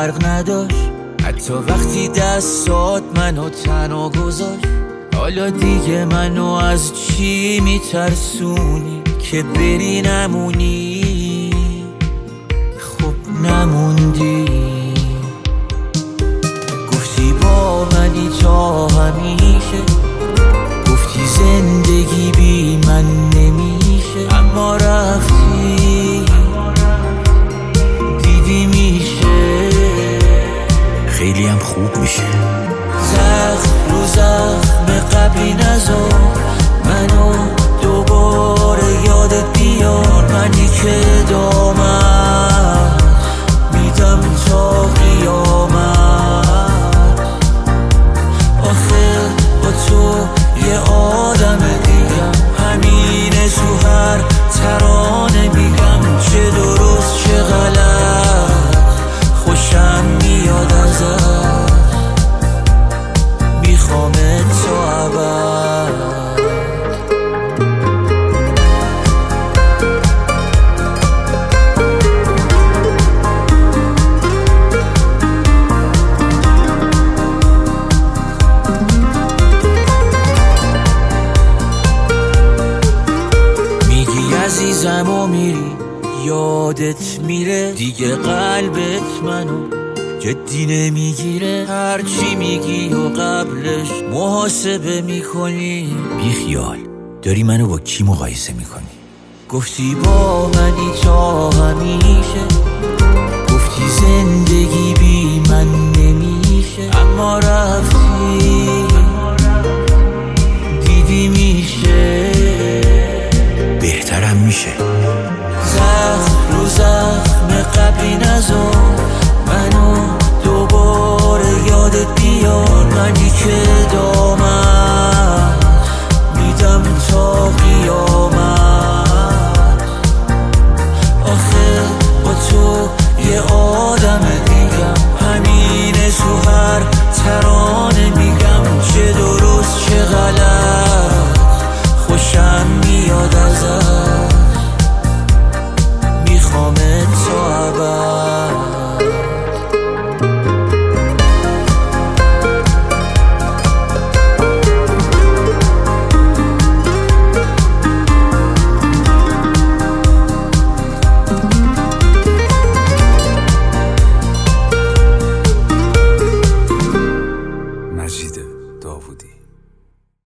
فرق نداشت، حتی وقتی دستات منو تنها گذاشت. حالا دیگه منو از چی میترسونی که بری نمونی؟ خب نموندی. گفتی با منی تا همیشه، گفتی زندگی بی من نمیشه، اما رفتی دیدی میشه، خیلی هم خوب میشه. زخم رو زخم قبلی نذار منو دوباره یادت بیار، منی که دامت میدم تا قیامت. آخه با تو یه آدم دیگم، همینه تو هر ترانه میگم، چه درست چه غلط خوشم میاد ازت، میخوامت تا ابد. میگی عزیزم و میری، یادت میره دیگه، قلبت منو جدی نمیگیره. هرچی میگی و قبلش محاسبه میکنی، بیخیال داری منو با کی مقایسه میکنی؟ گفتی با منی تا همیشه، گفتی زندگی بی من نمیشه، اما رفتی دیدی میشه، بهترم میشه. زخم رو زخم قبلی نذار منو دوباره یادت بیار، منی که دامت